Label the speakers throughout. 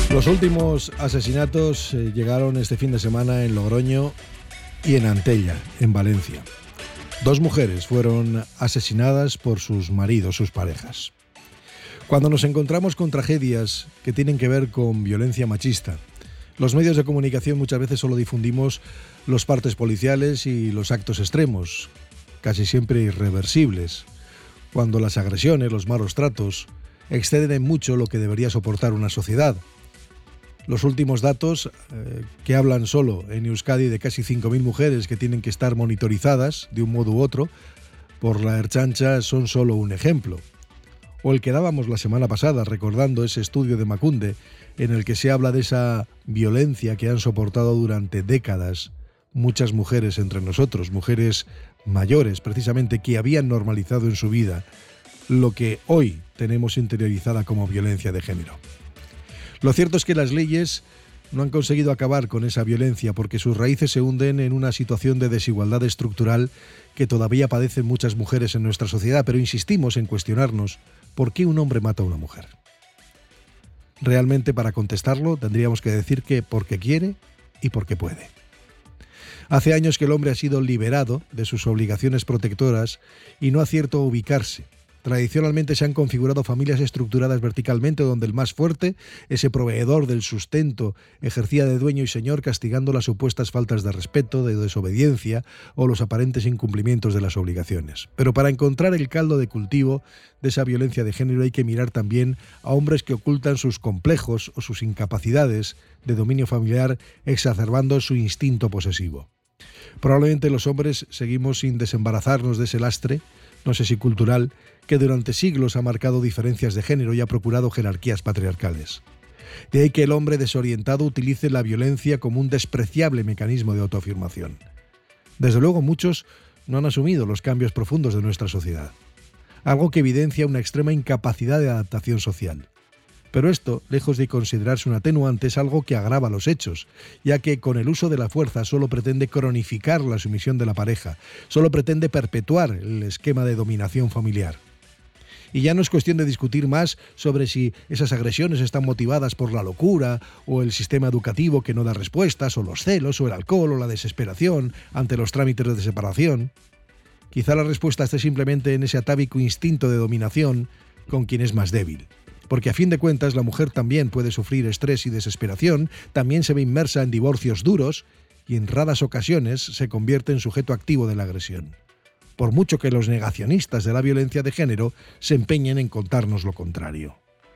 Speaker 1: Los últimos asesinatos llegaron este fin de semana en Logroño y en Antella, en Valencia. 2 mujeres fueron asesinadas por sus maridos, sus parejas. Cuando nos encontramos con tragedias que tienen que ver con violencia machista, los medios de comunicación muchas veces solo difundimos los partes policiales y los actos extremos, casi siempre irreversibles, cuando las agresiones, los malos tratos, exceden en mucho lo que debería soportar una sociedad. Los últimos datos, que hablan solo en Euskadi de casi 5.000 mujeres que tienen que estar monitorizadas de un modo u otro por la Ertzaintza, son solo un ejemplo. O el que dábamos la semana pasada, recordando ese estudio de Emakunde, en el que se habla de esa violencia que han soportado durante décadas muchas mujeres entre nosotros, mujeres mayores, precisamente, que habían normalizado en su vida lo que hoy tenemos interiorizada como violencia de género. Lo cierto es que las leyes no han conseguido acabar con esa violencia porque sus raíces se hunden en una situación de desigualdad estructural que todavía padecen muchas mujeres en nuestra sociedad, pero insistimos en cuestionarnos por qué un hombre mata a una mujer. Realmente, para contestarlo, tendríamos que decir que porque quiere y porque puede. Hace años que el hombre ha sido liberado de sus obligaciones protectoras y no acierta a ubicarse. Tradicionalmente se han configurado familias estructuradas verticalmente donde el más fuerte, ese proveedor del sustento, ejercía de dueño y señor castigando las supuestas faltas de respeto, de desobediencia o los aparentes incumplimientos de las obligaciones. Pero para encontrar el caldo de cultivo de esa violencia de género hay que mirar también a hombres que ocultan sus complejos o sus incapacidades de dominio familiar exacerbando su instinto posesivo. Probablemente los hombres seguimos sin desembarazarnos de ese lastre, no sé si cultural, que durante siglos ha marcado diferencias de género y ha procurado jerarquías patriarcales. De ahí que el hombre desorientado utilice la violencia como un despreciable mecanismo de autoafirmación. Desde luego muchos no han asumido los cambios profundos de nuestra sociedad, algo que evidencia una extrema incapacidad de adaptación social. Pero esto, lejos de considerarse un atenuante, es algo que agrava los hechos, ya que con el uso de la fuerza solo pretende cronificar la sumisión de la pareja, solo pretende perpetuar el esquema de dominación familiar. Y ya no es cuestión de discutir más sobre si esas agresiones están motivadas por la locura o el sistema educativo que no da respuestas, o los celos, o el alcohol, o la desesperación ante los trámites de separación. Quizá la respuesta esté simplemente en ese atávico instinto de dominación con quien es más débil. Porque a fin de cuentas la mujer también puede sufrir estrés y desesperación, también se ve inmersa en divorcios duros y en raras ocasiones se convierte en sujeto activo de la agresión. Por mucho que los negacionistas de la violencia de género se empeñen en contarnos lo contrario.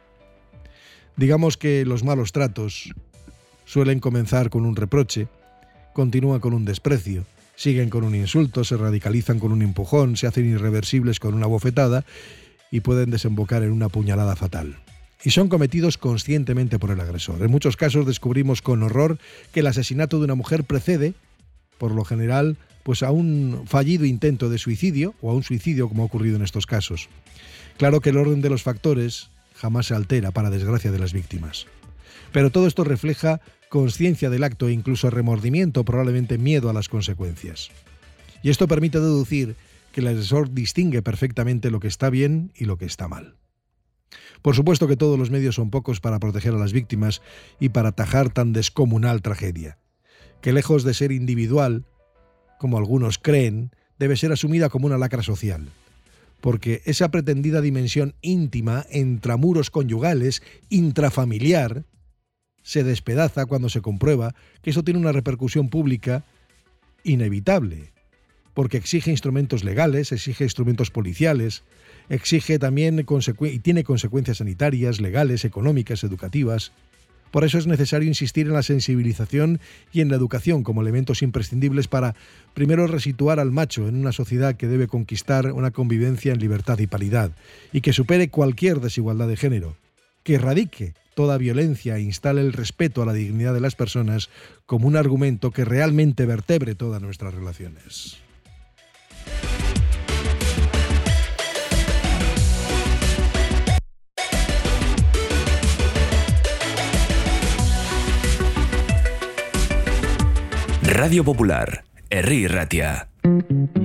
Speaker 1: Digamos que los malos tratos suelen comenzar con un reproche, continúan con un desprecio, siguen con un insulto, se radicalizan con un empujón, se hacen irreversibles con una bofetada y pueden desembocar en una puñalada fatal. Y son cometidos conscientemente por el agresor. En muchos casos descubrimos con horror que el asesinato de una mujer precede, por lo general, pues a un fallido intento de suicidio o a un suicidio, como ha ocurrido en estos casos. Claro que el orden de los factores jamás se altera, para desgracia de las víctimas. Pero todo esto refleja conciencia del acto e incluso remordimiento, probablemente miedo a las consecuencias. Y esto permite deducir que el agresor distingue perfectamente lo que está bien y lo que está mal. Por supuesto que todos los medios son pocos para proteger a las víctimas y para atajar tan descomunal tragedia, que lejos de ser individual, como algunos creen, debe ser asumida como una lacra social, porque esa pretendida dimensión íntima, intramuros conyugales, intrafamiliar, se despedaza cuando se comprueba que eso tiene una repercusión pública inevitable, porque exige instrumentos legales, exige instrumentos policiales, exige también y tiene consecuencias sanitarias, legales, económicas, educativas. Por eso es necesario insistir en la sensibilización y en la educación como elementos imprescindibles para, primero, resituar al macho en una sociedad que debe conquistar una convivencia en libertad y paridad, y que supere cualquier desigualdad de género, que erradique toda violencia e instale el respeto a la dignidad de las personas como un argumento que realmente vertebre todas nuestras relaciones.
Speaker 2: Radio Popular, Herri Irratia.